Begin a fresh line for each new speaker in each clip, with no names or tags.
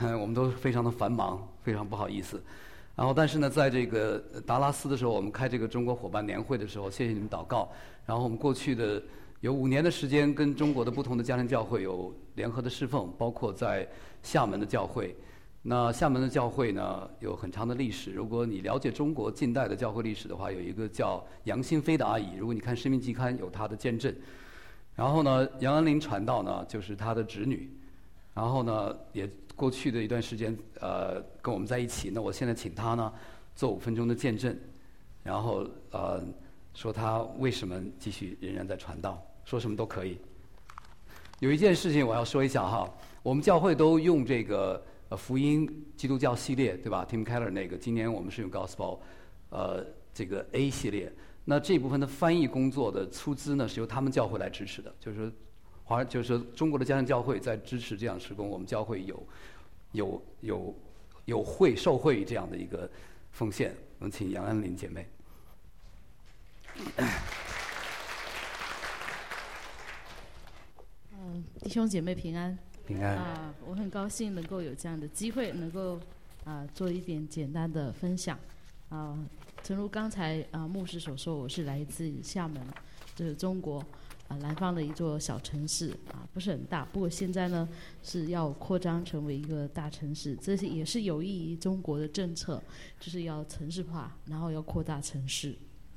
我们都非常的繁忙，非常不好意思。然后，但是呢，在这个达拉斯的时候，我们开这个中国伙伴年会的时候，谢谢你们祷告。然后我们过去的有5年的时间，跟中国的不同的家庭教会有联合的侍奉，包括在厦门的教会。那厦门的教会呢，有很长的历史。如果你了解中国近代的教会历史的话，有一个叫杨新飞的阿姨，如果你看《生命季刊》，有她的见证。然后呢，杨安林传道呢，就是她的侄女。然后呢，也过去的一段时间，跟我们在一起。那我现在请她呢，做5分钟的见证，然后说她为什么继续仍然在传道，说什么都可以。有一件事情我要说一下哈，我们教会都用这个福音基督教系列，对吧 ？Tim Keller 那个，今年我们是用 Gospel，这个 A 系列。那这部分的翻译工作的出资呢，是由他们教会来支持的，就是说中国的家庭教会在支持这样的事工，我们教会受惠于这样的一个奉献。我们请杨安林姐妹。
弟兄姐妹平安。
平安。
我很高兴能够有这样的机会，能够做一点简单的分享。诚如刚才牧师所说，我是来自厦门，就是中国南方的一座小城市不是很大，不过现在呢是要扩张成为一个大城市，这也是有益于中国的政策，就是要城市化，然后要扩大城市。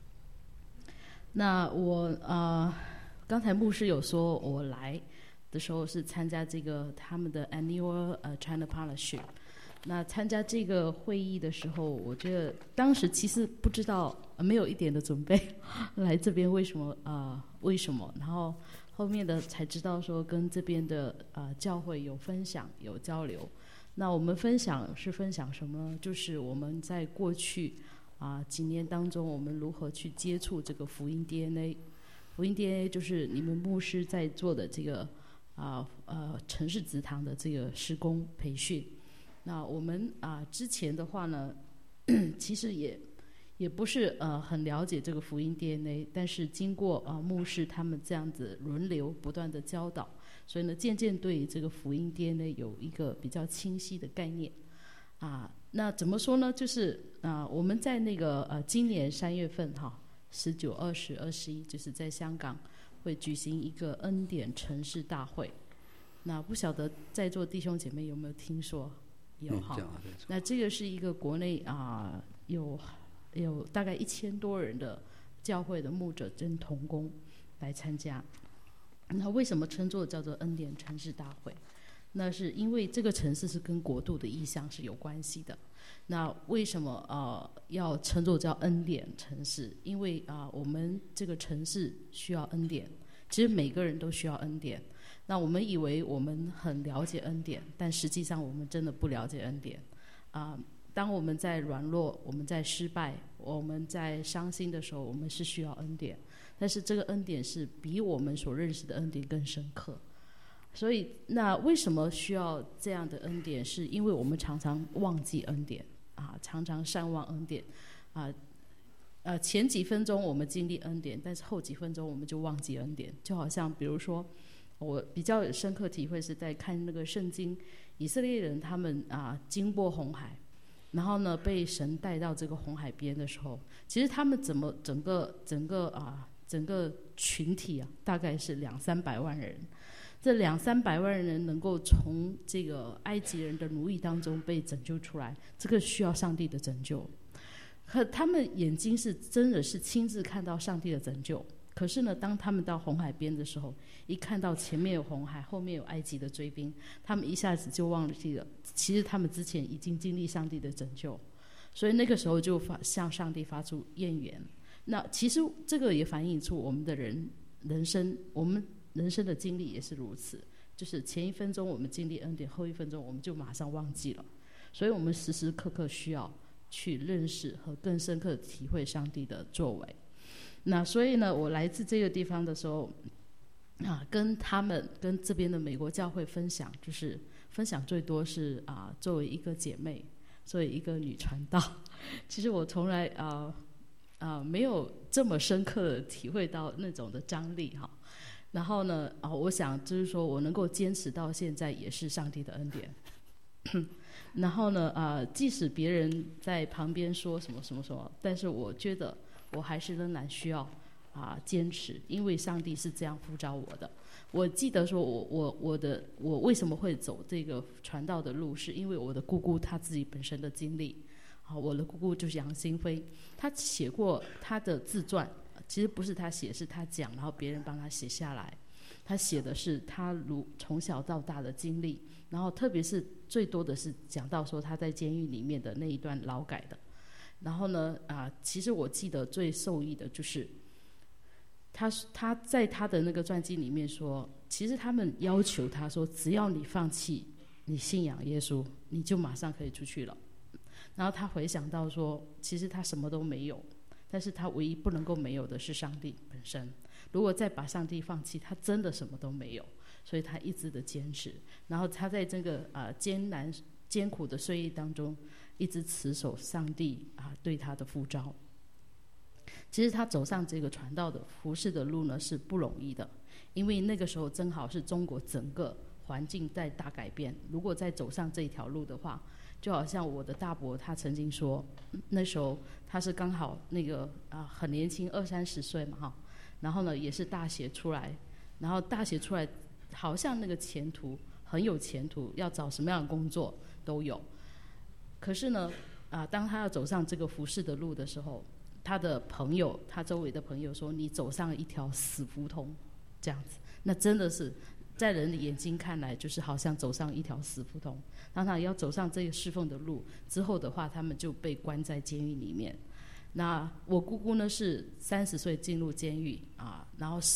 那我刚才牧师有说，我来的时候是参加这个他们的 Annual China Partnership。那参加这个会议的时候，我觉得当时其实不知道，没有一点的准备来这边为什么，然后后面的才知道说跟这边的教会有分享有交流。那我们分享什么呢？就是我们在过去几年当中，我们如何去接触这个福音 DNA。福音 DNA 就是你们牧师在做的这个城市祠堂的这个施工培训。那我们之前的话呢，其实也不是很了解这个福音 DNA， 但是经过牧师他们这样子轮流不断的教导，所以呢渐渐对这个福音 DNA 有一个比较清晰的概念。那怎么说呢？就是我们在那个今年3月份19、20、21，就是在香港会举行一个恩典城市大会。那不晓得在座弟兄姐妹有没有听说？有哈。那这个是一个国内有大概1000多人的教会的牧者跟同工来参加。那为什么称作叫做恩典城市大会？那是因为这个城市是跟国度的意向是有关系的。那为什么要称作叫恩典城市？因为我们这个城市需要恩典，其实每个人都需要恩典。那我们以为我们很了解恩典，但实际上我们真的不了解恩典。当我们在软弱，我们在失败，我们在伤心的时候，我们是需要恩典。但是这个恩典是比我们所认识的恩典更深刻。所以那为什么需要这样的恩典？是因为我们常常忘记恩典常常善忘恩典前几分钟我们经历恩典，但是后几分钟我们就忘记恩典。就好像比如说，我比较有深刻体会是在看那个圣经，以色列人他们经过红海，然后呢被神带到这个红海边的时候，其实他们怎么整个群体大概是200-300万人。这200-300万人能够从这个埃及人的奴役当中被拯救出来，这个需要上帝的拯救。可他们眼睛是真的是亲自看到上帝的拯救，可是呢当他们到红海边的时候，一看到前面有红海，后面有埃及的追兵，他们一下子就忘记了其实他们之前已经经历上帝的拯救，所以那个时候就向上帝发出怨言。那其实这个也反映出我们的人生，我们人生的经历也是如此，就是前1分钟我们经历恩典，后1分钟我们就马上忘记了。所以我们时时刻刻需要去认识和更深刻的体会上帝的作为。那所以呢，我来自这个地方的时候跟这边的美国教会分享，就是分享最多是作为一个姐妹，作为一个女传道，其实我从来没有这么深刻的体会到那种的张力然后呢我想就是说我能够坚持到现在也是上帝的恩典然后呢，即使别人在旁边说什么什么什么，但是我觉得我还是仍然需要坚持，因为上帝是这样呼召我的。我记得说我为什么会走这个传道的路，是因为我的姑姑她自己本身的经历。我的姑姑就是杨新飞，她写过她的自传，其实不是她写，是她讲，然后别人帮她写下来。她写的是她从小到大的经历，然后特别是最多的是讲到说她在监狱里面的那一段劳改的。然后呢，其实我记得最受益的就是他在他的那个传记里面说，其实他们要求他说，只要你放弃你信仰耶稣，你就马上可以出去了。然后他回想到说，其实他什么都没有，但是他唯一不能够没有的是上帝本身。如果再把上帝放弃，他真的什么都没有。所以他一直的坚持，然后他在这个艰难艰苦的岁月当中，一直持守上帝对他的呼召。其实他走上这个传道的服事的路呢是不容易的，因为那个时候正好是中国整个环境在大改变。如果再走上这一条路的话，就好像我的大伯他曾经说，那时候他是刚好那个很年轻20-30岁嘛哈，然后呢也是大学出来，然后大学出来好像那个前途很有前途，要找什么样的工作都有。可是呢当他要走上这个服事的路的时候，他的朋友，他周围的朋友说，你走上一条死胡同这样子。那真的是在人的眼睛看来，就是好像走上一条死胡同。当他要走上这个侍奉的路之后的话，他们就被关在监狱里面。那我姑姑呢是30岁进入监狱然后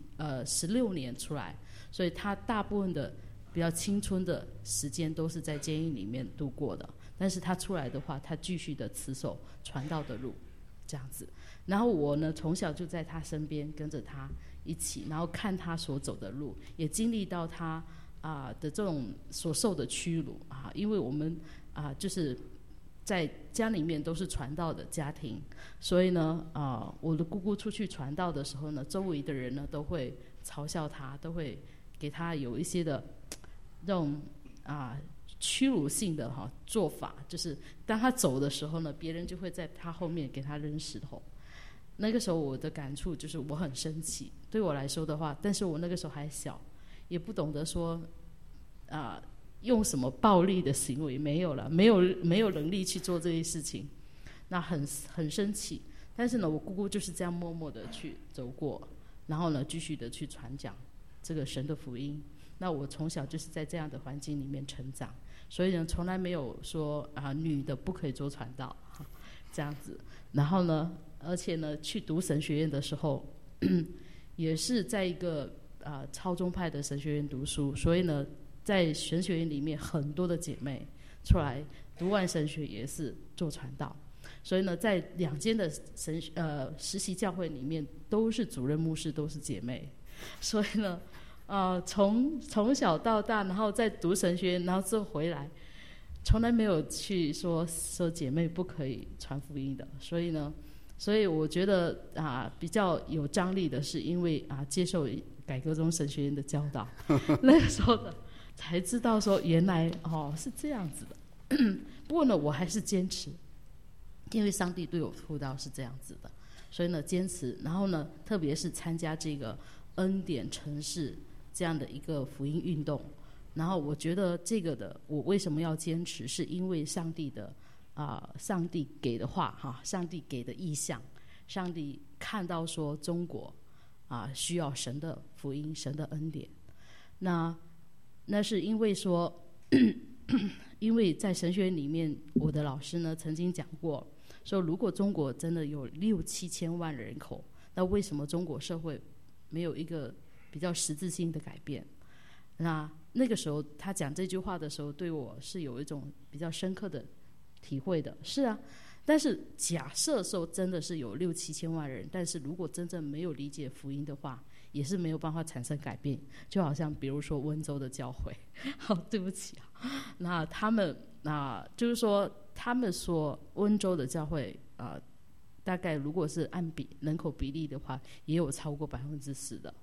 16年出来，所以她大部分的比较青春的时间都是在监狱里面度过的。但是她出来的话，她继续的持守传道的路这样子。然后我呢从小就在她身边跟着她一起，然后看她所走的路，也经历到她的这种所受的屈辱因为我们就是在家里面都是传道的家庭，所以呢我的姑姑出去传道的时候呢，周围的人呢都会嘲笑她，都会给她有一些的这种屈辱性的做法，就是当她走的时候呢，别人就会在她后面给她扔石头。那个时候我的感触就是我很生气，对我来说的话，但是我那个时候还小，也不懂得说用什么暴力的行为，没有了，没有能力去做这些事情，那很生气。但是呢，我姑姑就是这样默默的去走过，然后呢继续的去传讲这个神的福音。那我从小就是在这样的环境里面成长，所以呢从来没有说女的不可以做传道这样子。然后呢而且呢去读神学院的时候也是在一个超宗派的神学院读书，所以呢在神学院里面很多的姐妹出来读完神学也是做传道，所以呢在2间的实习教会里面都是主任牧师，都是姐妹。所以呢从小到大，然后再读神学院，然后之后回来，从来没有去说姐妹不可以传福音的。所以我觉得比较有张力的是因为接受改革中神学院的教导那个时候的才知道说原来是这样子的不过呢我还是坚持，因为上帝对我呼召是这样子的，所以呢坚持。然后呢特别是参加这个恩典城市这样的一个福音运动，然后我觉得这个的我为什么要坚持，是因为上帝给的话上帝给的意向，上帝看到说中国需要神的福音，神的恩典。那是因为说因为在神学院里面，我的老师呢曾经讲过，说如果中国真的有6-7千万人口，那为什么中国社会没有一个比较实质性的改变？那个时候他讲这句话的时候，对我是有一种比较深刻的体会的。是啊，但是假设说真的是有6-7千万人，但是如果真正没有理解福音的话，也是没有办法产生改变。就好像比如说温州的教会对不起那他们就是说他们说温州的教会大概如果是按人口比例的话，也有超过10%的。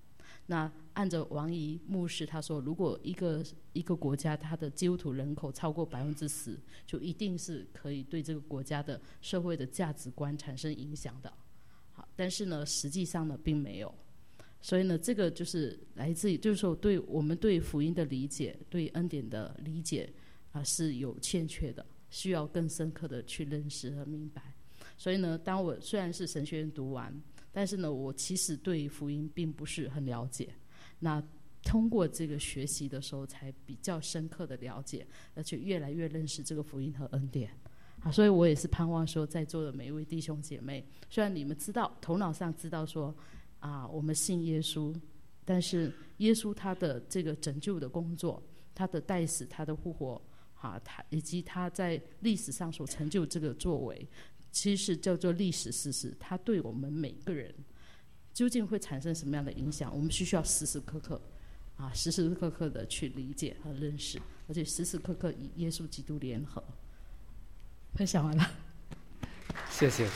那按照王怡牧师他说，如果一个国家它的基督徒人口超过10%，就一定是可以对这个国家的社会的价值观产生影响的。好，但是呢，实际上呢，并没有。所以呢，这个就是来自于，就是说，我们对福音的理解，对恩典的理解是有欠缺的，需要更深刻的去认识和明白。所以呢，当我虽然是神学院读完，但是呢，我其实对福音并不是很了解。那通过这个学习的时候，才比较深刻的了解，而且越来越认识这个福音和恩典。所以我也是盼望说，在座的每一位弟兄姐妹，虽然你们知道，头脑上知道说我们信耶稣，但是耶稣他的这个拯救的工作，他的代死，他的复活他以及他在历史上所成就这个作为，其实叫做历史事实，它对我们每个人究竟会产生什么样的影响，我们需要时时刻刻的去理解和认识，而且时时刻刻与耶稣基督联合。分享完了，
谢谢。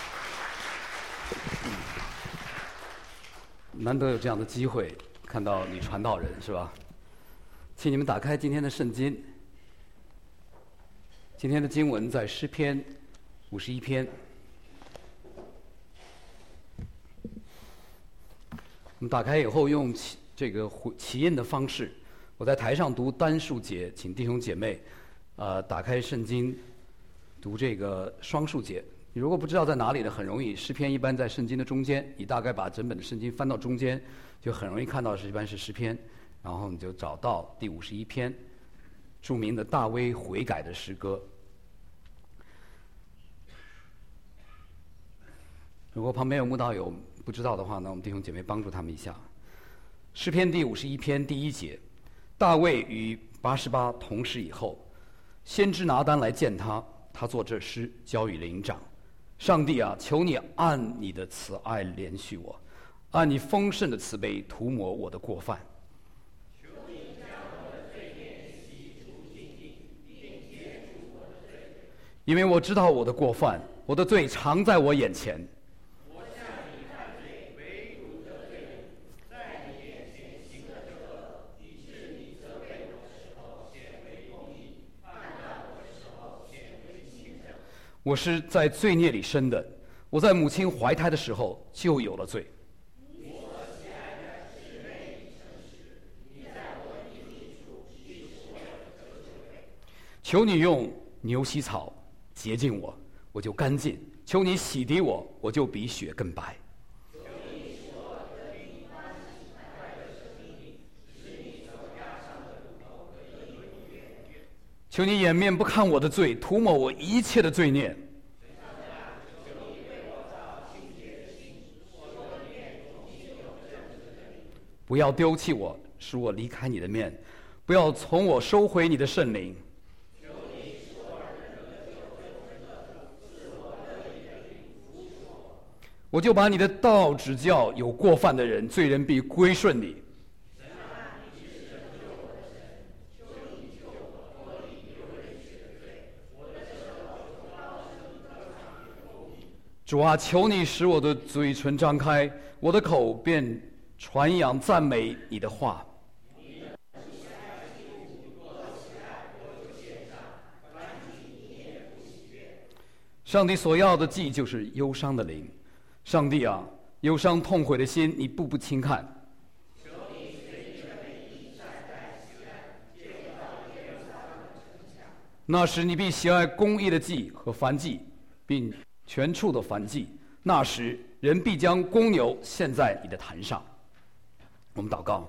难得有这样的机会看到女传道人，是吧？请你们打开今天的圣经。今天的经文在诗篇51篇。我们打开以后用这个起印的方式，我在台上读单数节，请弟兄姐妹打开圣经读这个双数节。你如果不知道在哪里呢，很容易，诗篇一般在圣经的中间，你大概把整本的圣经翻到中间，就很容易看到一般是诗篇，然后你就找到第51篇，著名的大卫悔改的诗歌。如果旁边有慕道友不知道的话呢，我们弟兄姐妹帮助他们一下。诗篇第51篇第1节，大卫与88同时以后，先知拿单来见他，他作这诗交与灵长。上帝啊，求你按你的慈爱怜恤我，按你丰盛的慈悲涂抹我的过犯。
求你将我的罪孽洗除净净，并解除我的罪。
因为我知道我的过犯，我的罪常在我眼前。
我向你犯罪，唯独得罪人，在你面前行了这恶，以致你责备我的时候显为公义，判断我的时候显为清正。
我是在罪孽里生的，我在母亲怀胎的时候就有了罪。
我喜爱的是内里诚实，你在我隐秘处必是我的得罪。
求你用牛膝草洁净我，我就干净；求你洗涤我，我就比雪更白。
求你使我得以欢喜快乐生命，使你手压上的骨头可以永远。
求你掩面不看我的罪，涂抹我一切的罪孽。
求你为我造清洁的心，使我里面重新有正直的灵。
不要丢弃我，使我离开你的面；不要从我收回你的圣灵。
求你使我忍得久，忍得住，使我得以的灵扶持我。
我就把你的道指教有过犯的人，罪人必归顺你。
神啊，你是拯救我的神，求你救我脱离流人血的罪，我的舌头就高声歌唱你的公义。
主啊，求你使我的嘴唇张开，我的口便传扬赞美你的话。上帝所要的祭就是忧伤的灵。上帝啊，忧伤痛悔的心你步步轻看。
求你随你的美意站在西安，建造耶路撒冷的城墙。
那时你必喜爱公义的祭和燔祭，并全处的燔祭。那时人必将公牛献在你的坛上。我们祷告。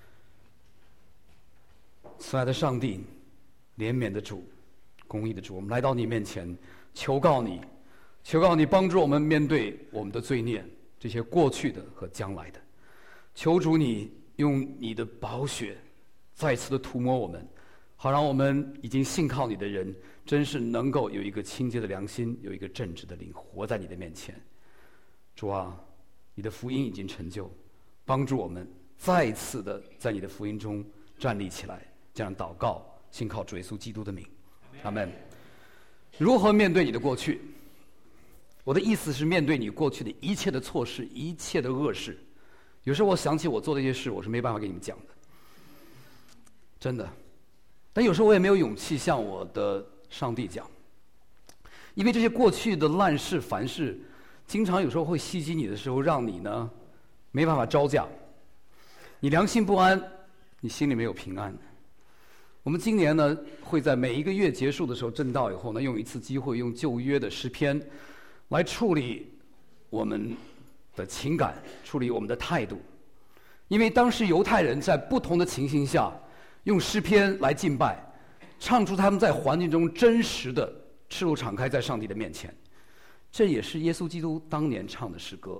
慈爱的上帝，怜悯的主，公义的主，我们来到你面前，求告你帮助我们面对我们的罪孽，这些过去的和将来的。求主你用你的宝血再次的涂抹我们，好让我们已经信靠你的人，真是能够有一个清洁的良心，有一个正直的灵，活在你的面前。主啊，你的福音已经成就，帮助我们再次的在你的福音中站立起来，这样祷告，信靠主耶稣基督的名，阿们。如何面对你的过去？我的意思是面对你过去的一切的错事，一切的恶事， 有时候我想起我做的一些事，我是没办法给你们讲的，真的。但有时候我也没有勇气向我的上帝讲，因为这些过去的烂事、烦事，经常有时候会袭击你的时候，让你呢没办法招架，你良心不安，你心里没有平安。我们今年呢，会在每一个月结束的时候正道以后呢，用一次机会，用旧约的诗篇来处理我们的情感，处理我们的态度。因为当时犹太人在不同的情形下，用诗篇来敬拜，唱出他们在环境中真实的赤露敞开在上帝的面前。这也是耶稣基督当年唱的诗歌。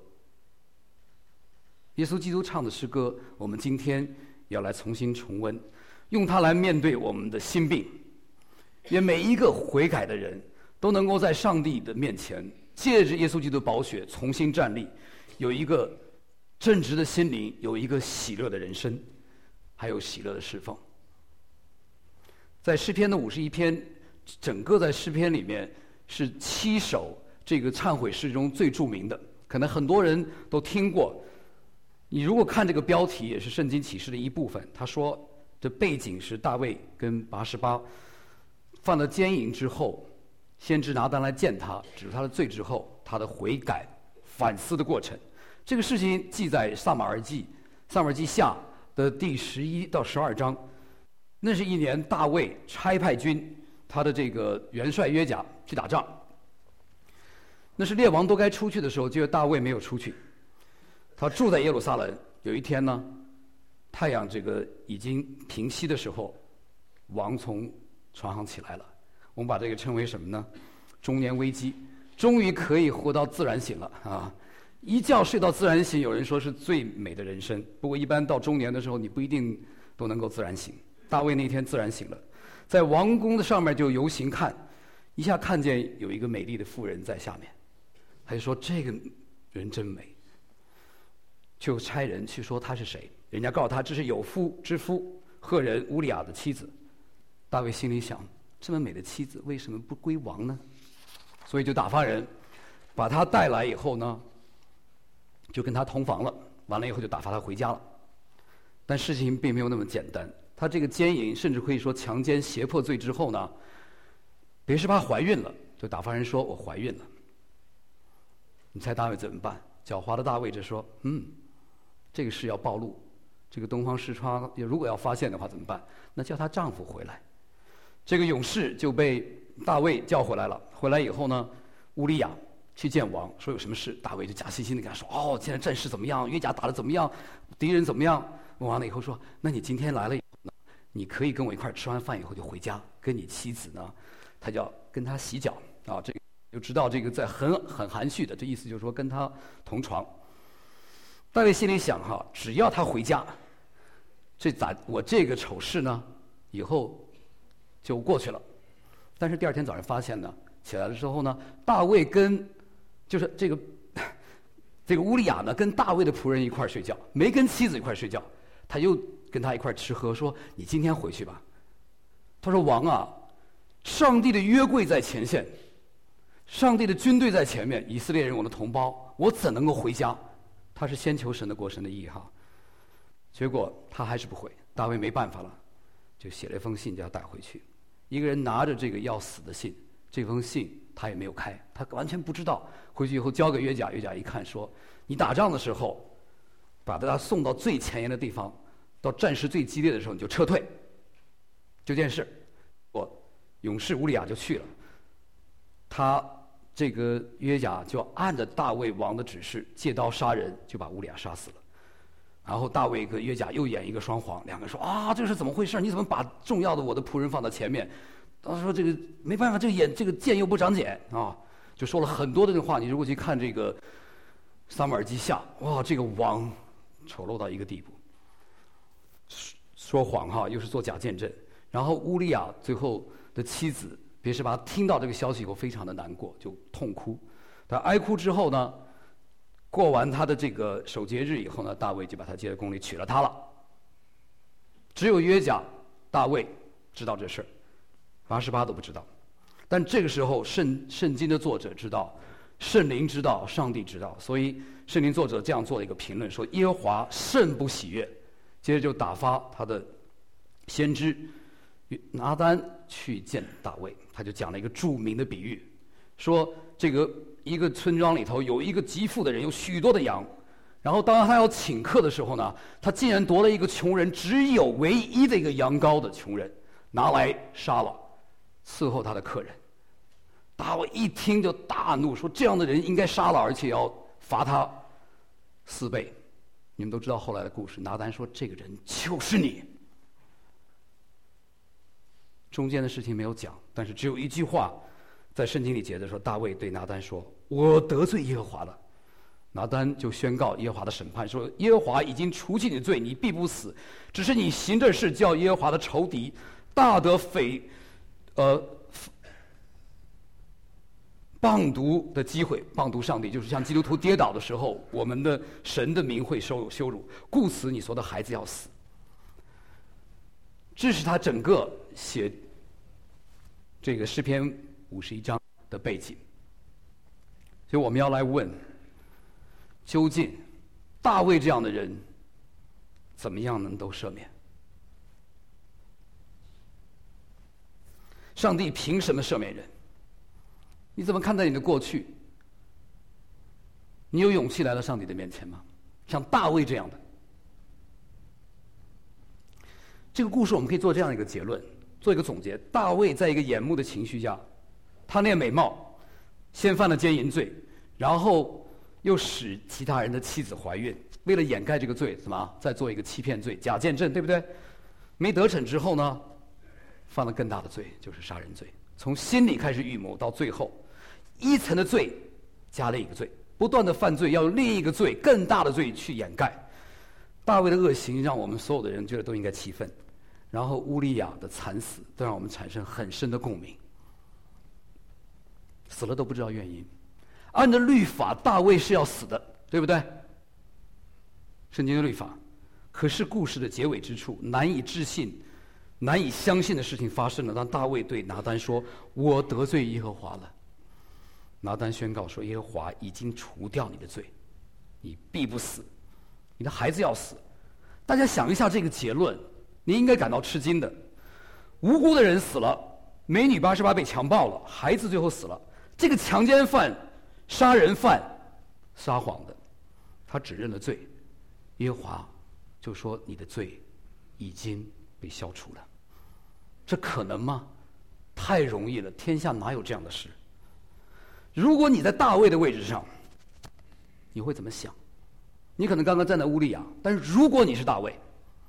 耶稣基督唱的诗歌，我们今天也要来重新重温，用它来面对我们的心病。愿每一个悔改的人都能够在上帝的面前，借着耶稣基督的宝血重新站立，有一个正直的心灵，有一个喜乐的人生，还有喜乐的侍奉。在诗篇的51篇，整个在诗篇里面是7首这个忏悔诗中最著名的，可能很多人都听过。你如果看这个标题，也是圣经启示的一部分。他说，这背景是大卫跟拔示巴犯了奸淫之后，先知拿单来见他，指出他的罪之后，他的悔改反思的过程。这个事情记在撒母耳记下的第11到12章。那是一年大卫差派军，他的这个元帅约甲去打仗。那是列王都该出去的时候，结果大卫没有出去。他住在耶路撒冷。有一天呢，太阳这个已经平息的时候，王从床上起来了。我们把这个称为什么呢？中年危机，终于可以活到自然醒了啊！一觉睡到自然醒，有人说是最美的人生。不过一般到中年的时候，你不一定都能够自然醒。大卫那天自然醒了，在王宫的上面就游行看，一下看见有一个美丽的妇人在下面，他就说这个人真美，就差人去说他是谁。人家告诉他这是有夫之夫赫人乌利亚的妻子。大卫心里想，这么美的妻子为什么不归王呢？所以就打发人把他带来以后呢，就跟他同房了。完了以后就打发他回家了。但事情并没有那么简单。他这个奸淫，甚至可以说强奸胁迫罪之后呢，别示巴怀孕了，就打发人说我怀孕了。你猜大卫怎么办？狡猾的大卫就说，这个事要暴露，这个东方视窗如果要发现的话怎么办？那叫她丈夫回来。这个勇士就被大卫叫回来了。回来以后呢，乌利亚去见王，说有什么事。大卫就假惺惺的跟他说，现在战事怎么样？约甲打得怎么样？敌人怎么样？问完了以后说，那你今天来了以后呢，你可以跟我一块儿吃完饭以后就回家，跟你妻子呢，他就要跟他洗脚啊。这个就知道这个在很含蓄的，这意思就是说跟他同床。大卫心里想只要他回家，我这个丑事呢，以后就过去了。但是第二天早上发现呢，起来的时候呢，大卫就是这个乌利亚呢，跟大卫的仆人一块儿睡觉，没跟妻子一块儿睡觉。他又跟他一块儿吃喝，说你今天回去吧。他说王啊，上帝的约柜在前线，上帝的军队在前面，以色列人我的同胞，我怎能够回家？他是先求神的国，神的意结果他还是不回。大卫没办法了，就写了一封信叫他带回去。一个人拿着这个要死的信，这封信他也没有开，他完全不知道。回去以后交给约甲，约甲一看说，你打仗的时候把他送到最前沿的地方，到战事最激烈的时候你就撤退。这件事勇士乌利亚就去了。他这个约甲就按着大卫王的指示借刀杀人，就把乌利亚杀死了。然后大卫跟约甲又演一个双簧，两个人说这是怎么回事？你怎么把重要的我的仆人放到前面？他说这个没办法，这个箭又不长茧就说了很多的这个话。你如果去看这个撒母耳记下，这个王丑陋到一个地步，说谎又是做假见证。然后乌利亚最后的妻子别示巴听到这个消息以后非常的难过，就痛哭。他哀哭之后呢，过完他的这个守节日以后呢，大卫就把他接到宫里娶了她了。只有约甲、大卫知道这事儿，拔示巴都不知道。但这个时候圣经的作者知道， 圣灵知道，上帝知道，所以圣经作者这样做了一个评论，说耶和华甚不喜悦。接着就打发他的先知拿单去见大卫，他就讲了一个著名的比喻，说这个一个村庄里头有一个极富的人，有许多的羊，然后当他要请客的时候呢，他竟然夺了一个穷人只有唯一的一个羊羔的穷人，拿来杀了，伺候他的客人。大卫一听就大怒，说这样的人应该杀了，而且要罚他4倍。你们都知道后来的故事，拿单说这个人就是你。中间的事情没有讲，但是只有一句话在圣经里记着说，大卫对拿单说：“我得罪耶和华了。”拿单就宣告耶和华的审判，说：“耶和华已经除去你的罪，你必不死，只是你行这事，叫耶和华的仇敌大得谤读的机会。谤读上帝，就是像基督徒跌倒的时候，我们的神的名会受羞辱，故此你所的孩子要死。”这是他整个写这个诗篇51章的背景。所以我们要来问，究竟大卫这样的人怎么样能都赦免？上帝凭什么赦免人？你怎么看待你的过去？你有勇气来到上帝的面前吗？像大卫这样的。这个故事我们可以做这样一个结论，做一个总结。大卫在一个眼目的情绪下，贪恋美貌，先犯了奸淫罪，然后又使其他人的妻子怀孕，为了掩盖这个罪，怎么再做一个欺骗罪，假见证，对不对？没得逞之后呢，犯了更大的罪，就是杀人罪。从心里开始预谋，到最后一层的罪加了一个罪，不断的犯罪，要用另一个罪更大的罪去掩盖。大卫的恶行让我们所有的人觉得都应该气愤，然后乌利亚的惨死都让我们产生很深的共鸣。死了都不知道原因，按照律法大卫是要死的，对不对？圣经的律法。可是故事的结尾之处，难以置信、难以相信的事情发生了。当大卫对拿单说：“我得罪耶和华了。”拿单宣告说：“耶和华已经除掉你的罪，你必不死，你的孩子要死。”大家想一下这个结论，你应该感到吃惊的。无辜的人死了，美女88被强暴了，孩子最后死了。这个强奸犯、杀人犯、撒谎的，他只认了罪，耶和华就说你的罪已经被消除了。这可能吗？太容易了，天下哪有这样的事？如果你在大卫的位置上，你会怎么想？你可能刚刚站在乌利亚，但是如果你是大卫，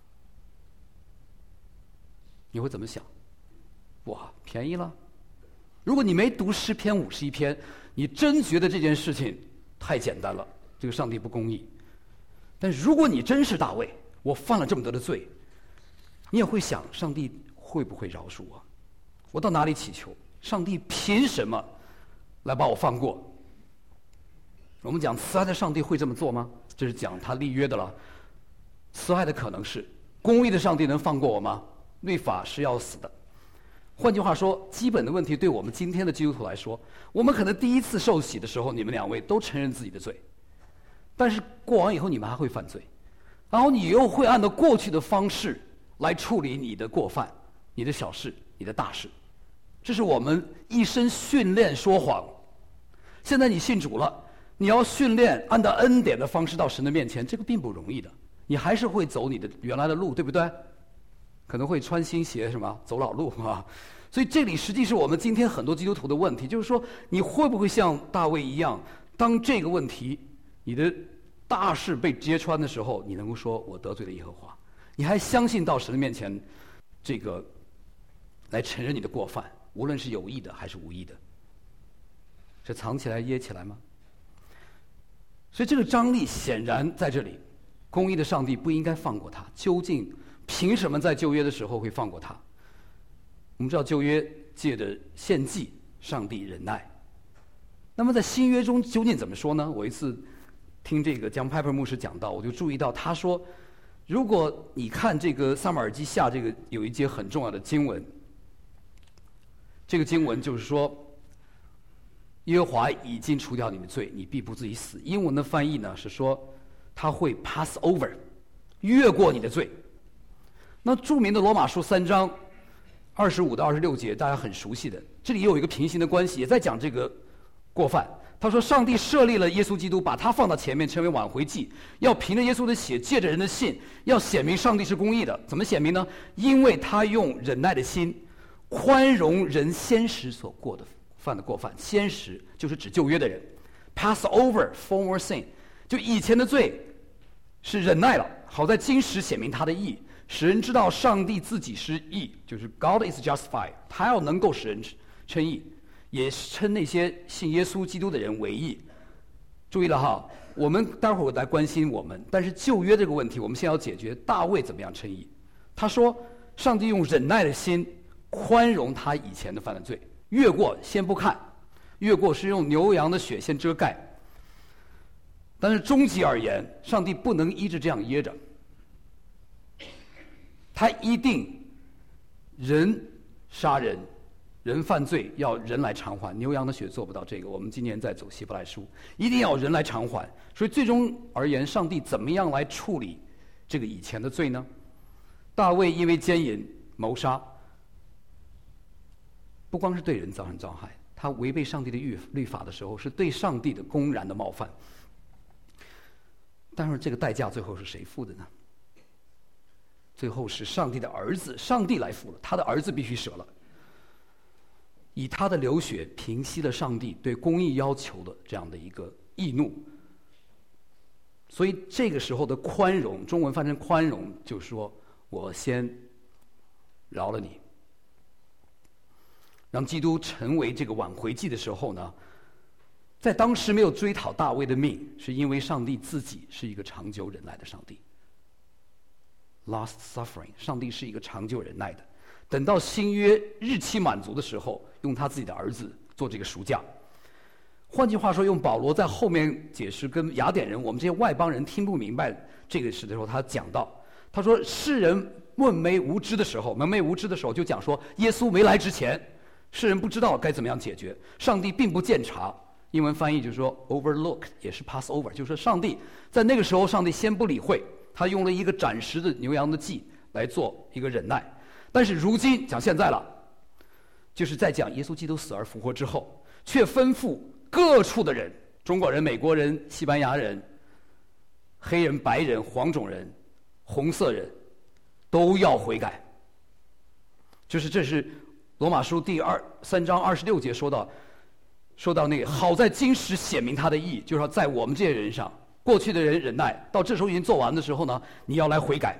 你会怎么想？哇，便宜了！如果你没读诗篇51篇，你真觉得这件事情太简单了，这个上帝不公义。但如果你真是大卫，我犯了这么多的罪，你也会想，上帝会不会饶恕我？我到哪里祈求？上帝凭什么来把我放过？我们讲慈爱的上帝会这么做吗？这是讲他立约的了。慈爱的可能是，公义的上帝能放过我吗？律法是要死的。换句话说，基本的问题对我们今天的基督徒来说，我们可能第一次受洗的时候，你们2位都承认自己的罪，但是过完以后你们还会犯罪，然后你又会按照过去的方式来处理你的过犯、你的小事、你的大事。这是我们一生训练说谎。现在你信主了，你要训练按照恩典的方式到神的面前，这个并不容易的。你还是会走你的原来的路，对不对？可能会穿新鞋，什么走老路啊。所以这里实际是我们今天很多基督徒的问题，就是说你会不会像大卫一样，当这个问题你的大事被揭穿的时候，你能够说我得罪了耶和华，你还相信到神的面前这个来承认你的过犯，无论是有意的还是无意的，是藏起来掖起来吗？所以这个张力显然在这里，公义的上帝不应该放过他。究竟凭什么在旧约的时候会放过他？我们知道旧约借着献祭，上帝忍耐。那么在新约中究竟怎么说呢？我一次听这个江派珀牧师讲到，我就注意到他说，如果你看这个撒母耳记下这个有一节很重要的经文，这个经文就是说， 耶和华已经除掉你的罪，你必不至于死。英文的翻译呢是说，他会 pass over， 越过你的罪。那著名的罗马书3章25到26节，大家很熟悉的，这里也有一个平行的关系，也在讲这个过犯。他说，上帝设立了耶稣基督，把他放到前面，成为挽回祭，要凭着耶稣的血，借着人的信，要显明上帝是公义的。怎么显明呢？因为他用忍耐的心宽容人先时所犯的过犯。先时就是指旧约的人 ，pass over former sin， 就以前的罪是忍耐了，好在今时显明他的义，使人知道上帝自己是义，就是 God is justified， 他要能够使人称义，也称那些信耶稣基督的人为义。注意了哈，我们待会儿来关心我们，但是旧约这个问题，我们先要解决大卫怎么样称义。他说，上帝用忍耐的心宽容他以前的犯的罪，越过先不看，越过是用牛羊的血先遮盖。但是终极而言，上帝不能一直这样掖着，他一定人杀人，人犯罪要人来偿还，牛羊的血做不到这个。我们今年在走希伯来书，一定要人来偿还。所以最终而言，上帝怎么样来处理这个以前的罪呢？大卫因为奸淫、谋杀，不光是对人造成伤害，他违背上帝的律法的时候，是对上帝的公然的冒犯。但是这个代价最后是谁付的呢？最后是上帝的儿子，上帝来付了，他的儿子必须舍了，以他的流血平息了上帝对公义要求的这样的一个义怒。所以这个时候的宽容，中文翻成宽容，就是说我先饶了你，让基督成为这个挽回祭的时候呢，在当时没有追讨大卫的命，是因为上帝自己是一个长久忍耐的上帝。Last suffering， 上帝是一个长久忍耐的。等到新约日期满足的时候，用他自己的儿子做这个赎价。换句话说，用保罗在后面解释跟雅典人，我们这些外邦人听不明白这个事的时候，他讲到，他说世人蒙昧无知的时候，就讲说耶稣没来之前，世人不知道该怎么样解决，上帝并不鉴察。英文翻译就是说 overlook， 也是 pass over， 就是说上帝在那个时候，上帝先不理会，他用了一个暂时的牛羊的祭来做一个忍耐。但是如今讲现在了，就是在讲耶稣基督死而复活之后，却吩咐各处的人，中国人、美国人、西班牙人、黑人、白人、黄种人、红色人，都要悔改。就是这是罗马书3章26节说到那个好在今时显明他的义，就是说在我们这些人上，过去的人忍耐，到这时候已经做完的时候呢，你要来悔改。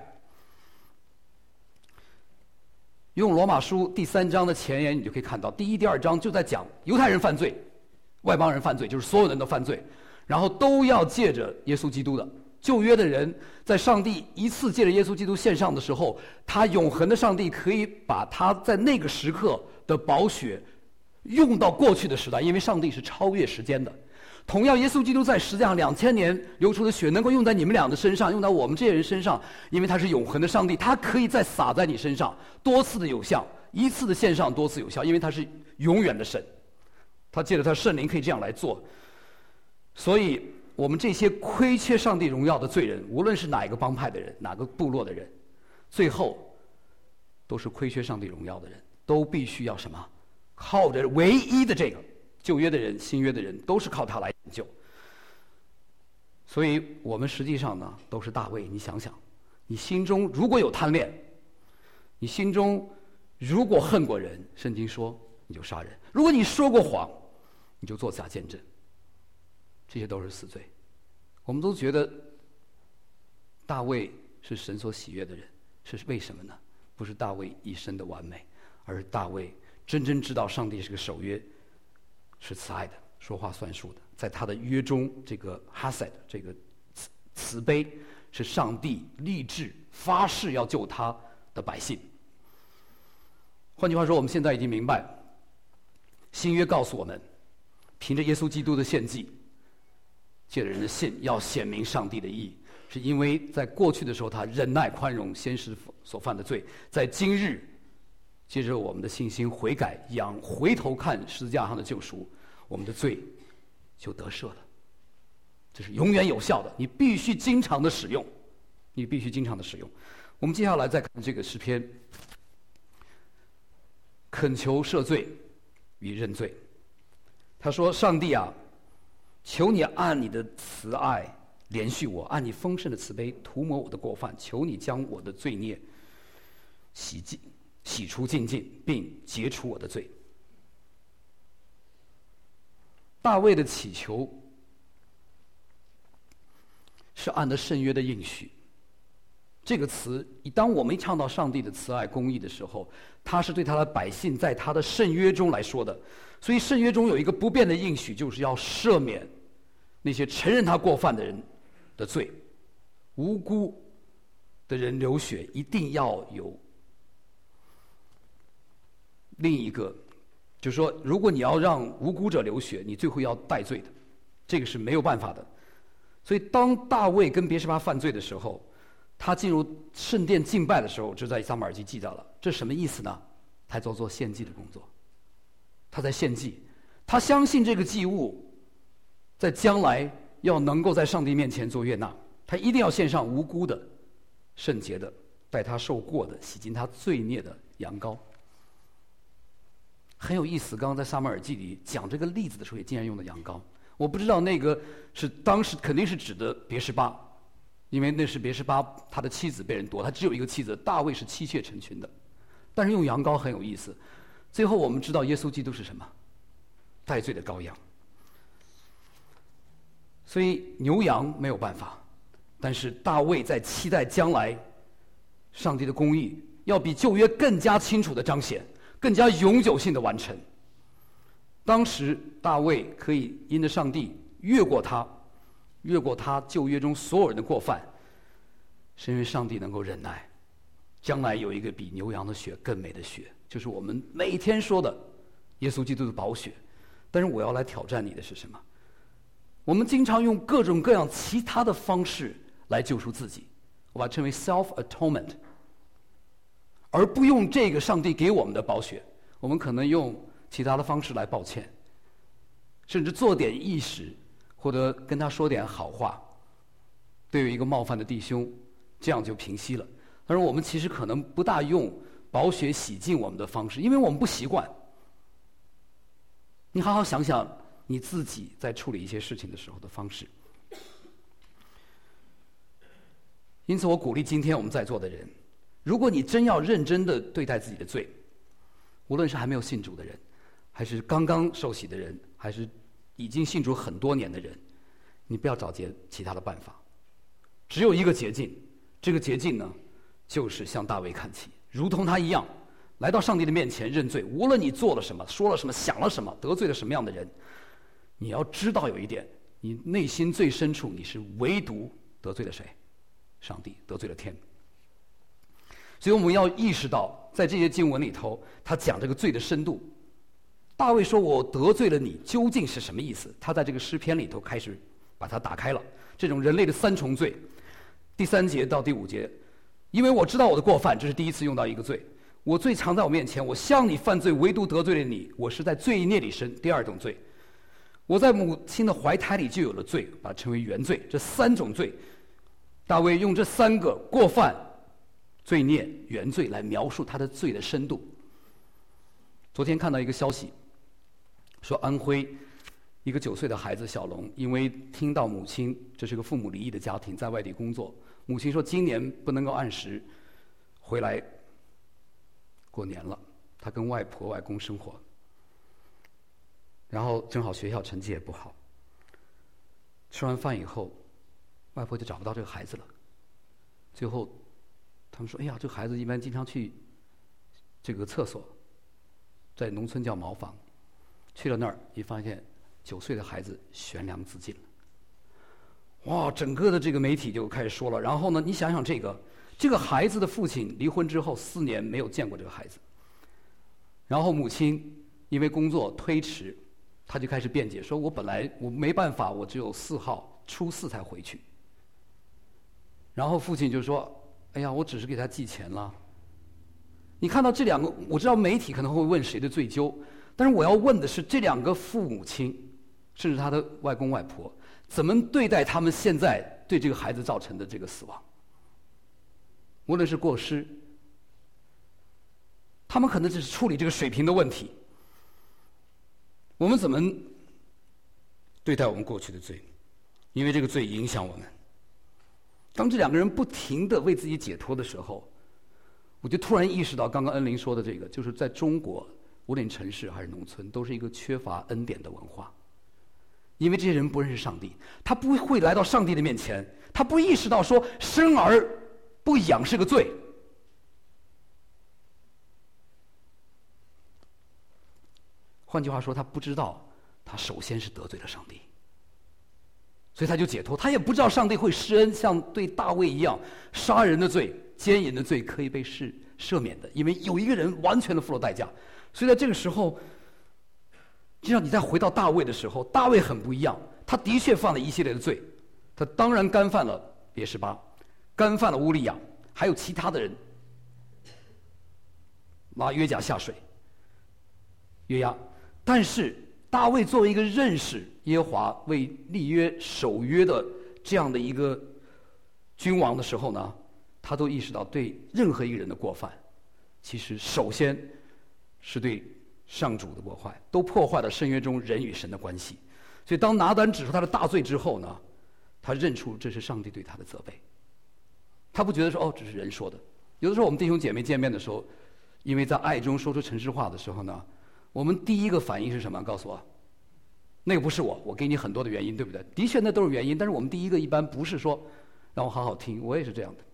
用罗马书第3章的前言，你就可以看到，第1、第2章就在讲犹太人犯罪，外邦人犯罪，就是所有人都犯罪，然后都要借着耶稣基督的。旧约的人在上帝一次借着耶稣基督献上的时候，他永恒的上帝可以把他在那个时刻的宝血用到过去的时代，因为上帝是超越时间的。同样，耶稣基督在十字架上2000年流出的血能够用在你们俩的身上，用到我们这些人身上，因为他是永恒的上帝，他可以再洒在你身上，多次的有效，一次的献上多次有效，因为他是永远的神，他借着他圣灵可以这样来做。所以我们这些亏缺上帝荣耀的罪人，无论是哪一个帮派的人，哪个部落的人，最后都是亏缺上帝荣耀的人，都必须要什么？靠着唯一的这个旧约的人、新约的人，都是靠他来拯救。所以我们实际上呢，都是大卫。你想想，你心中如果有贪恋，你心中如果恨过人，圣经说你就杀人；如果你说过谎，你就作假见证。这些都是死罪。我们都觉得大卫是神所喜悦的人，是为什么呢？不是大卫一生的完美，而是大卫真正知道上帝是个守约，是慈爱的，说话算数的，在他的约中，这个 Hesed 这个慈悲是上帝立志发誓要救他的百姓。换句话说，我们现在已经明白，新约告诉我们，凭着耶稣基督的献祭，借着人的信，要显明上帝的义，是因为在过去的时候他忍耐宽容先时所犯的罪，在今日借着我们的信心悔改，回头看十字架上的救赎， 我们的罪就得赦了。这是永远有效的，你必须经常的使用，你必须经常的使用。我们接下来再看这个诗篇，恳求赦罪与认罪。他说：“上帝啊，求你按你的慈爱怜恤我，按你丰盛的慈悲涂抹我的过犯，求你将我的罪孽洗除净尽，并解除我的罪。”大卫的祈求是按着圣约的应许。这个词，当我们唱到上帝的慈爱公义的时候，他是对他的百姓在他的圣约中来说的。所以圣约中有一个不变的应许，就是要赦免那些承认他过犯的人的罪。无辜的人流血，一定要有另一个，就是说，如果你要让无辜者流血，你最后要代罪的，这个是没有办法的。所以当大卫跟别是巴犯罪的时候，他进入圣殿敬拜的时候，就在撒母耳记记到了。这什么意思呢？他在做献祭的工作，他在献祭，他相信这个祭物在将来要能够在上帝面前做悦纳，他一定要献上无辜的、圣洁的、带他受过的、洗净他罪孽的羊羔。很有意思，刚刚在撒母耳记里讲这个例子的时候，也竟然用的羊羔。我不知道那个是当时肯定是指的别是巴，因为那是别是巴他的妻子被人夺，他只有一个妻子，大卫是妻妾成群的。但是用羊羔很有意思。最后我们知道耶稣基督是什么？代罪的羔羊。所以牛羊没有办法，但是大卫在期待将来上帝的公义要比旧约更加清楚的彰显，更加永久性的完成。当时大卫可以因着上帝越过他旧约中所有人的过犯，是因为上帝能够忍耐。将来有一个比牛羊的血更美的血，就是我们每天说的耶稣基督的宝血。但是我要来挑战你的是什么？我们经常用各种各样其他的方式来救赎自己，我把它称为 self-atonement， 而不用这个上帝给我们的宝血。我们可能用其他的方式来抱歉，甚至做点义事，或者跟他说点好话，对于一个冒犯的弟兄，这样就平息了。但是我们其实可能不大用宝血洗净我们的方式，因为我们不习惯。你好好想想你自己在处理一些事情的时候的方式。因此我鼓励今天我们在座的人，如果你真要认真的对待自己的罪，无论是还没有信主的人，还是刚刚受洗的人，还是已经信主很多年的人，你不要找其他的办法，只有一个捷径。这个捷径呢，就是向大卫看齐，如同他一样来到上帝的面前认罪。无论你做了什么，说了什么，想了什么，得罪了什么样的人，你要知道有一点，你内心最深处你是唯独得罪了谁？上帝，得罪了天。所以我们要意识到，在这些经文里头，他讲这个罪的深度。大卫说我得罪了你，究竟是什么意思？他在这个诗篇里头开始把它打开了，这种人类的三重罪。第3节到第5节，因为我知道我的过犯，这是第一次用到一个罪。我罪藏在我面前，我向你犯罪，唯独得罪了你，我是在罪孽里生。第二种罪，我在母亲的怀胎里就有了罪，把它称为原罪。这3种罪，大卫用这3个过犯、罪孽、原罪来描述他的罪的深度。昨天看到一个消息，说安徽一个9岁的孩子小龙，因为听到母亲，这是个父母离异的家庭，在外地工作，母亲说今年不能够按时回来过年了，他跟外婆外公生活，然后正好学校成绩也不好，吃完饭以后，外婆就找不到这个孩子了。最后他们说，哎呀，这个孩子一般经常去这个厕所，在农村叫茅房，去了那儿一发现9岁的孩子悬梁自尽了。哇，整个的这个媒体就开始说了。然后呢，你想想这个孩子的父亲离婚之后4年没有见过这个孩子，然后母亲因为工作推迟，他就开始辩解说，我没办法，我只有4号初4才回去。然后父亲就说，哎呀，我只是给他寄钱了。你看到这2个，我知道媒体可能会问谁的罪究，但是我要问的是，这2个父母亲甚至他的外公外婆，怎么对待他们现在对这个孩子造成的这个死亡？无论是过失，他们可能只是处理这个水平的问题。我们怎么对待我们过去的罪？因为这个罪影响我们。当这两个人不停地为自己解脱的时候，我就突然意识到，刚刚恩玲说的这个，就是在中国，无论城市还是农村，都是一个缺乏恩典的文化。因为这些人不认识上帝，他不会来到上帝的面前，他不意识到说生而不养是个罪。换句话说，他不知道他首先是得罪了上帝，所以他就解脱。他也不知道上帝会施恩，像对大卫一样，杀人的罪、奸淫的罪可以被赦免的，因为有一个人完全的付了代价。所以在这个时候，就像你再回到大卫的时候，大卫很不一样，他的确犯了一系列的罪，他当然干犯了别是巴，干犯了乌利亚，还有其他的人，拉约甲下水，约押。但是大卫作为一个认识耶和华为立约守约的这样的一个君王的时候呢，他都意识到对任何一个人的过犯，其实首先是对上主的破坏，都破坏了圣约中人与神的关系。所以当拿单指出他的大罪之后呢，他认出这是上帝对他的责备，他不觉得说哦这是人说的。有的时候我们弟兄姐妹见面的时候，因为在爱中说出诚实话的时候呢，我们第一个反应是什么？告诉我，那个不是我给你很多的原因，对不对？的确那都是原因，但是我们第一个一般不是说让我好好听，我也是这样的，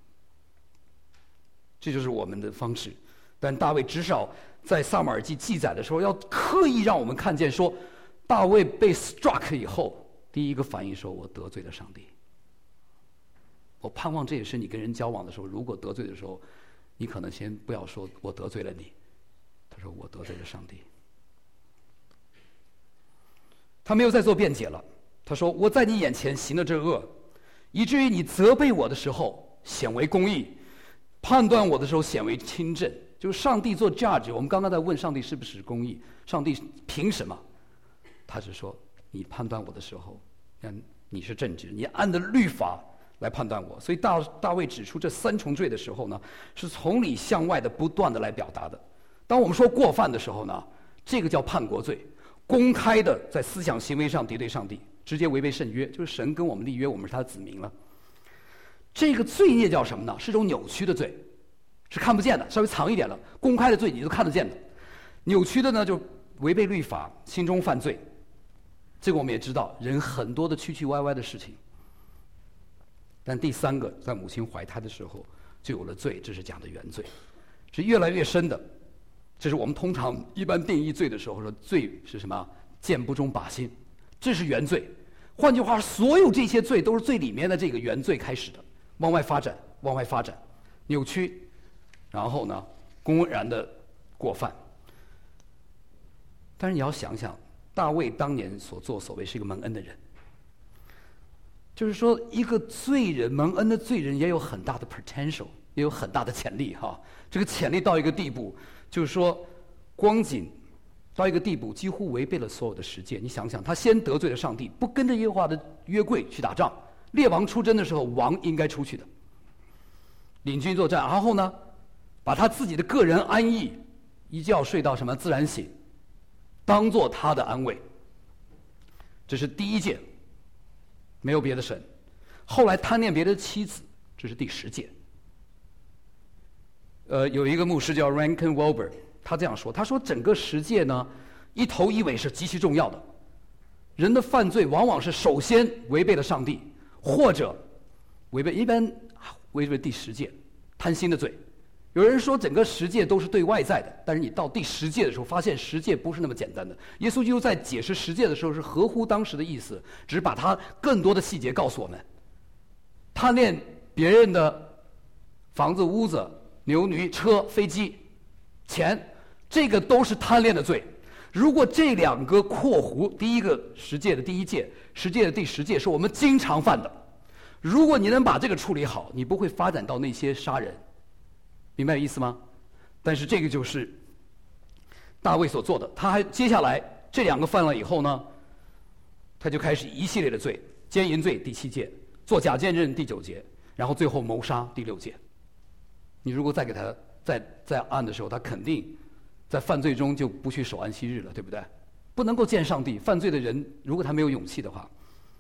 这就是我们的方式。但大卫至少在撒母耳记记载的时候，要刻意让我们看见说，大卫被 struck 以后，第一个反应说我得罪了上帝。我盼望这也是你跟人交往的时候，如果得罪的时候，你可能先不要说我得罪了你，他说我得罪了上帝。他没有再做辩解了，他说我在你眼前行了这恶，以至于你责备我的时候显为公义，判断我的时候显为清正。就是上帝做 judge， 我们刚刚在问上帝是不是公义，上帝凭什么？他是说你判断我的时候，你是正直，你按着律法来判断我。所以大卫指出这三重罪的时候呢，是从里向外的不断的来表达的。当我们说过犯的时候呢，这个叫叛国罪，公开的在思想行为上敌对上帝，直接违背圣约，就是神跟我们立约，我们是他的子民了。这个罪孽叫什么呢？是种扭曲的罪，是看不见的，稍微藏一点了。公开的罪你都看得见的，扭曲的呢就违背律法，心中犯罪。这个我们也知道，人很多的曲曲歪歪的事情。但第三个，在母亲怀胎的时候就有了罪，这是讲的原罪，是越来越深的。这是我们通常一般定义罪的时候说，罪是什么？剑不中靶心，这是原罪。换句话说，所有这些罪都是最里面的这个原罪开始的，往外发展，往外发展，扭曲，然后呢，公然的过犯。但是你要想想，大卫当年所作所为是一个蒙恩的人，就是说一个罪人，蒙恩的罪人也有很大的 potential， 也有很大的潜力哈。这个潜力到一个地步，就是说光景到一个地步，几乎违背了所有的实践。你想想，他先得罪了上帝，不跟着耶和华的约柜去打仗，列王出征的时候，王应该出去的，领军作战，然后呢，把他自己的个人安逸一觉睡到什么自然醒，当做他的安慰。这是第一戒，没有别的神。后来贪恋别的妻子，这是第10戒。有一个牧师叫 Rankin Wilber， 他这样说，他说整个10戒呢，一头一尾是极其重要的。人的犯罪往往是首先违背了上帝，或者一般违背第10戒，贪心的罪。有人说整个10戒都是对外在的，但是你到第10戒的时候，发现10戒不是那么简单的。耶稣基督在解释10戒的时候是合乎当时的意思，只是把他更多的细节告诉我们。贪恋别人的房子、屋子、牛驴、车、飞机、钱，这个都是贪恋的罪。如果这两个括弧，第一个10戒的第1戒，10戒的第10戒是我们经常犯的，如果你能把这个处理好，你不会发展到那些杀人。明白意思吗？但是这个就是大卫所做的。他还接下来这两个犯了以后呢， 他就开始一系列的罪：奸淫罪第7诫，作假见证第9节，然后最后谋杀第6节。你如果再给他再按的时候，他肯定在犯罪中就不去守安息日了，对不对？不能够见上帝。犯罪的人，如果他没有勇气的话，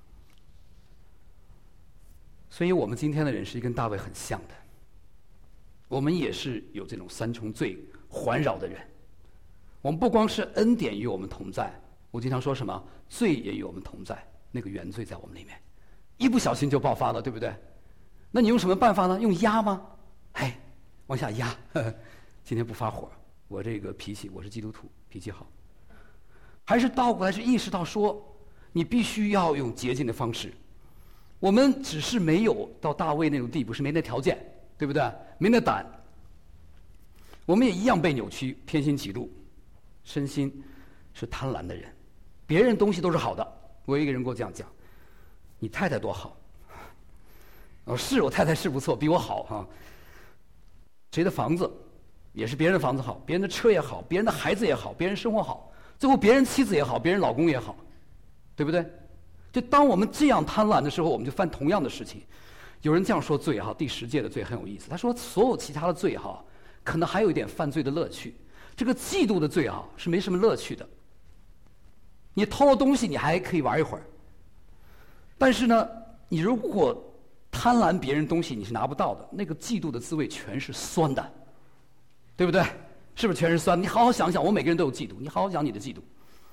所以我们今天的人是跟大卫很像的，我们也是有这种3重罪环绕的人。我们不光是恩典与我们同在，我经常说什么罪也与我们同在，那个原罪在我们里面，一不小心就爆发了，对不对？那你用什么办法呢？用压吗？哎，往下压。今天不发火，我这个脾气，我是基督徒，脾气好。还是倒过来，是意识到说，你必须要用洁净的方式。我们只是没有到大卫那种地步，是没那条件，对不对？没那胆。我们也一样被扭曲，偏心嫉妒，身心是贪婪的人。别人东西都是好的，我有一个人给我这样讲：“你太太多好。”是我太太是不错，比我好哈。谁的房子也是别人的房子好，别人的车也好，别人的孩子也好，别人生活好，最后别人妻子也好，别人老公也好，对不对？就当我们这样贪婪的时候，我们就犯同样的事情。有人这样说罪哈，第10诫的罪很有意思。他说所有其他的罪哈，可能还有一点犯罪的乐趣，这个嫉妒的罪啊是没什么乐趣的。你偷了东西，你还可以玩一会儿，但是呢，你如果贪婪别人东西，你是拿不到的。那个嫉妒的滋味全是酸的，对不对？是不是全是酸？你好好想想，我每个人都有嫉妒，你好好想你的嫉妒。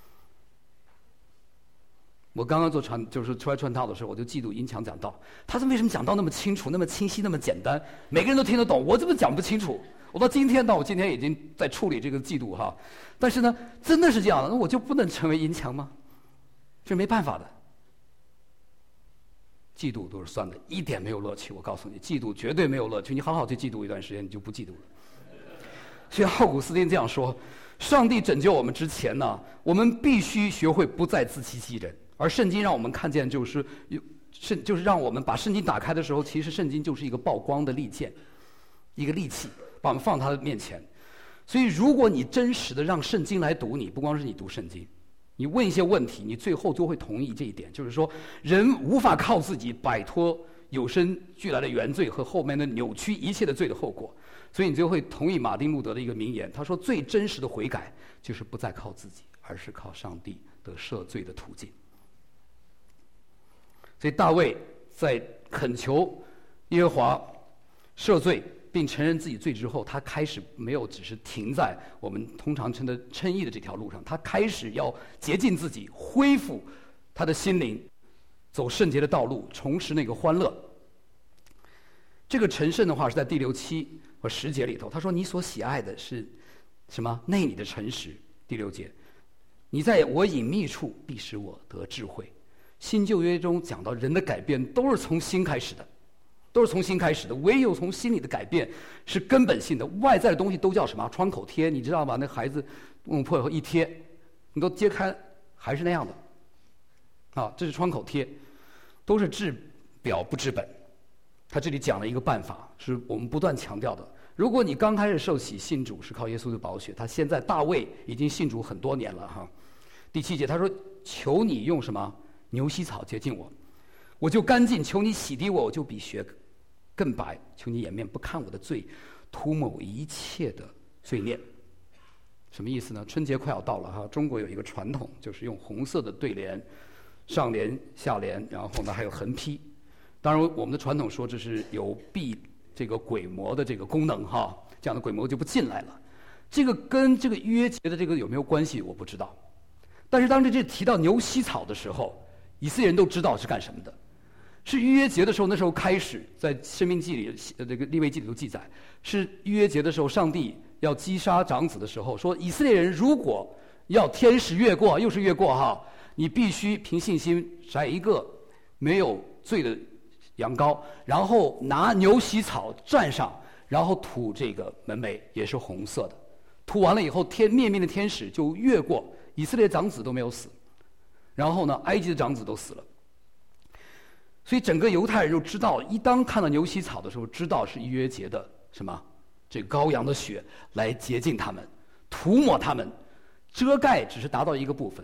我刚刚就是出来传道的时候，我就嫉妒音强讲道，他为什么讲道那么清楚、那么清晰、那么简单，每个人都听得懂，我怎么讲不清楚？我到今天已经在处理这个嫉妒哈，但是呢，真的是这样的，那我就不能成为音强吗？这没办法的。嫉妒都是酸的，一点没有乐趣。我告诉你，嫉妒绝对没有乐趣。你好好去嫉妒一段时间，你就不嫉妒了。所以奥古斯丁这样说：上帝拯救我们之前呢，我们必须学会不再自欺欺人。而圣经让我们看见，就是让我们把圣经打开的时候，其实圣经就是一个曝光的利剑，一个利器，把我们放他的面前。所以，如果你真实的让圣经来读你，不光是你读圣经，你问一些问题，你最后都会同意这一点，就是说，人无法靠自己摆脱有生俱来的原罪和后面的扭曲一切的罪的后果。所以，你就会同意马丁路德的一个名言，他说：最真实的悔改就是不再靠自己，而是靠上帝得赦罪的途径。所以大卫在恳求耶和华赦罪并承认自己罪之后，他开始没有只是停在我们通常称的称义的这条路上，他开始要洁净自己，恢复他的心灵，走圣洁的道路，重拾那个欢乐。这个成圣的话是在第6、7和10节里头，他说：“你所喜爱的是什么？内里的诚实。”第6节，你在我隐秘处必使我得智慧。新旧约中讲到人的改变都是从心开始的，都是从心开始的。唯有从心里的改变是根本性的，外在的东西都叫什么？窗口贴，你知道吗？那孩子弄破以后一贴，你都揭开还是那样的。啊，这是窗口贴，都是治表不治本。他这里讲了一个办法，是我们不断强调的。如果你刚开始受洗信主是靠耶稣的宝血，他现在大卫已经信主很多年了哈。第7节他说：“求你用什么？牛膝草洁净我，我就干净；求你洗涤我，我就比雪更白。求你掩面不看我的罪，涂抹我一切的罪孽。”什么意思呢？春节快要到了哈，中国有一个传统，就是用红色的对联，上联、下联，然后呢还有横批。当然，我们的传统说这是有避这个鬼魔的这个功能哈，这样的鬼魔就不进来了。这个跟这个逾越节的这个有没有关系，我不知道。但是当这提到牛膝草的时候，以色列人都知道是干什么的，是逾越节的时候，那时候开始，在《申命记》里、这个利未记里都记载，是逾越节的时候，上帝要击杀长子的时候，说以色列人如果要天使越过，又是越过哈，你必须凭信心摘一个没有罪的羊羔，然后拿牛膝草蘸上，然后涂这个门楣，也是红色的。涂完了以后，灭命的天使就越过，以色列长子都没有死。然后呢，埃及的长子都死了，所以整个犹太人就知道，一当看到牛膝草的时候，知道是逾越节的什么？这羔羊的血来洁净他们，涂抹他们，遮盖只是达到一个部分，涂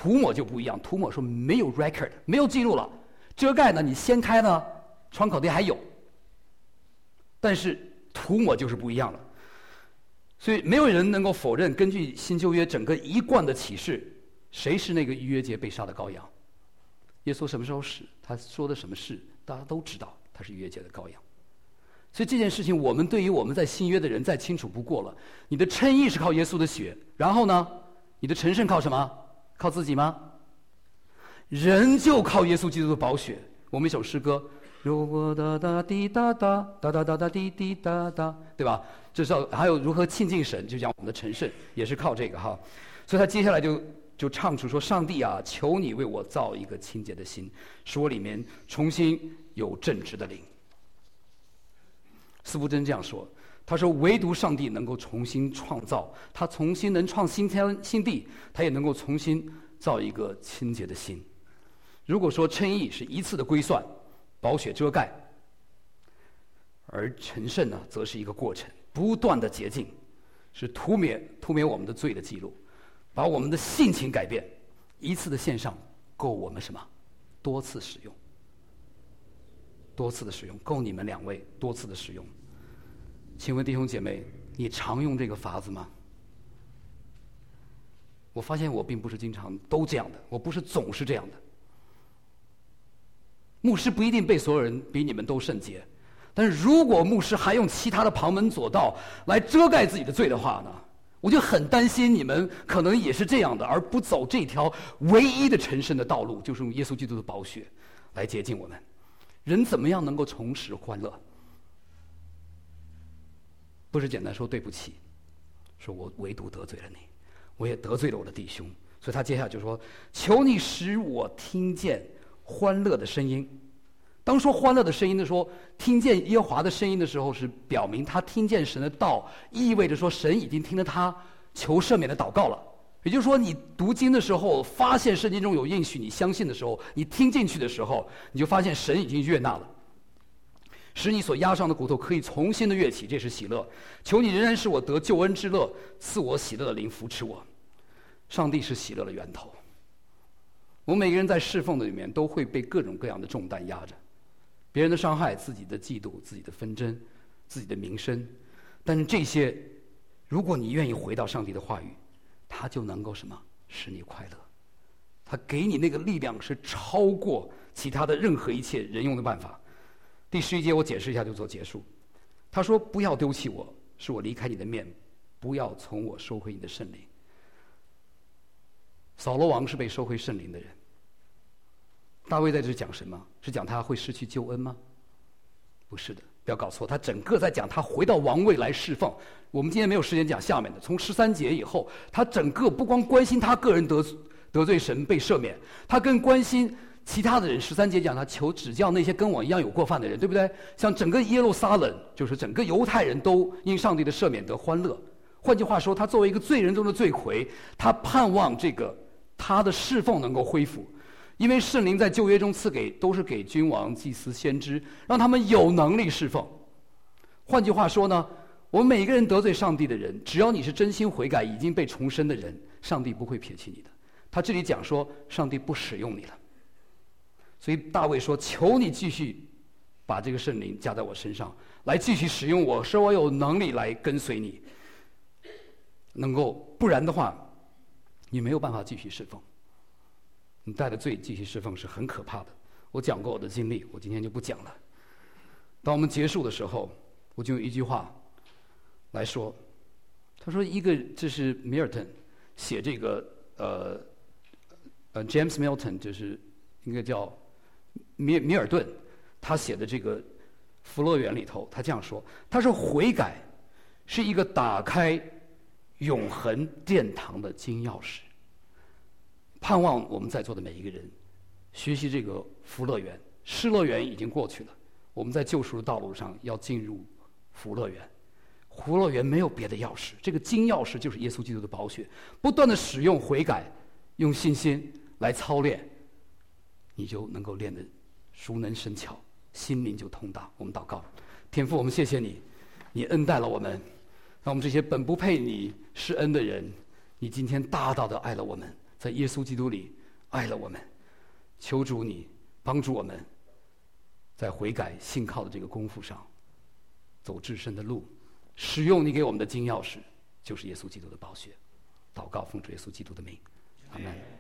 涂抹就不一样，涂抹说没有 record， 没有记录了。遮盖呢，你掀开呢，窗口地还有。但是涂抹就是不一样了。所以没有人能够否认，根据新旧约整个一贯的启示，谁是那个逾越节被杀的羔羊？耶稣什么时候死？他说的什么事？大家都知道，他是逾越节的羔羊。所以这件事情，我们对于我们在新约的人再清楚不过了。你的称义是靠耶稣的血，然后呢，你的成圣靠什么？靠自己吗？人就靠耶稣基督的宝血。我们一首诗歌，如果哒哒滴哒哒哒哒哒哒滴滴哒哒，对吧？这是还有如何亲近神，就讲我们的成圣也是靠这个哈。所以他接下来就唱出说：上帝啊，求你为我造一个清洁的心，使我里面重新有正直的灵。司布真这样说，他说唯独上帝能够重新创造，他重新能创新天新地，他也能够重新造一个清洁的心。如果说称义是一次的归算，宝血遮盖，而成圣呢，则是一个过程，不断的洁净，是涂灭我们的罪的记录，把我们的性情改变。一次的献上够我们什么？多次使用，多次的使用，够你们两位多次的使用。请问弟兄姐妹，你常用这个法子吗？我发现我并不是经常都这样的，我不是总是这样的。牧师不一定被所有人比你们都圣洁，但是如果牧师还用其他的旁门左道来遮盖自己的罪的话呢，我就很担心你们可能也是这样的，而不走这条唯一的成圣的道路，就是用耶稣基督的宝血来洁净我们。人怎么样能够重拾欢乐？不是简单说对不起，说我唯独得罪了你，我也得罪了我的弟兄。所以他接下来就说：求你使我听见欢乐的声音。当说欢乐的声音的时候，听见耶和华的声音的时候，是表明他听见神的道，意味着说神已经听了他求赦免的祷告了。也就是说，你读经的时候，发现圣经中有应许，你相信的时候，你听进去的时候，你就发现神已经悦纳了，使你所压伤的骨头可以重新的跃起，这是喜乐。求你仍然使我得救恩之乐，赐我喜乐的灵扶持我。上帝是喜乐的源头。我们每个人在侍奉的里面都会被各种各样的重担压着，别人的伤害、自己的嫉妒、自己的纷争、自己的名声，但是这些，如果你愿意回到上帝的话语，他就能够什么？使你快乐。他给你那个力量是超过其他的任何一切人用的办法。第11节我解释一下就做结束。他说：不要丢弃我，使我离开你的面，不要从我收回你的圣灵。扫罗王是被收回圣灵的人。大卫在这讲什么？是讲他会失去救恩吗？不是的，不要搞错，他整个在讲他回到王位来侍奉。我们今天没有时间讲下面的，从13节以后，他整个不光关心他个人得罪神被赦免，他更关心其他的人。13节讲他求指教那些跟我一样有过犯的人，对不对？像整个耶路撒冷，就是整个犹太人都因上帝的赦免得欢乐。换句话说，他作为一个罪人中的罪魁，他盼望这个他的侍奉能够恢复。因为圣灵在旧约中赐给都是给君王、祭司、先知，让他们有能力侍奉。换句话说呢，我们每一个人得罪上帝的人，只要你是真心悔改、已经被重生的人，上帝不会撇弃你的。他这里讲说，上帝不使用你了。所以大卫说：求你继续把这个圣灵加在我身上，来继续使用我，使我有能力来跟随你。能够，不然的话，你没有办法继续侍奉。你带着罪继续侍奉是很可怕的。我讲过我的经历，我今天就不讲了。当我们结束的时候，我就用一句话来说。他说这是米尔顿写这个James Milton， 就是应该叫米尔顿，他写的这个《福乐园》里头，他这样说：他说悔改是一个打开永恒殿堂的金钥匙。盼望我们在座的每一个人学习这个福乐园。失乐园已经过去了，我们在救赎的道路上要进入福乐园。福乐园没有别的钥匙，这个金钥匙就是耶稣基督的宝血。不断的使用悔改，用信心来操练，你就能够练得熟能生巧，心灵就通达。我们祷告。天父，我们谢谢你，你恩待了我们，让我们这些本不配你施恩的人，你今天大大的爱了我们， 在耶稣基督里爱了我们。求主你帮助我们，在悔改信靠的这个功夫上走至深的路，使用你给我们的金钥匙，就是耶稣基督的宝血。祷告奉主耶稣基督的名，阿门。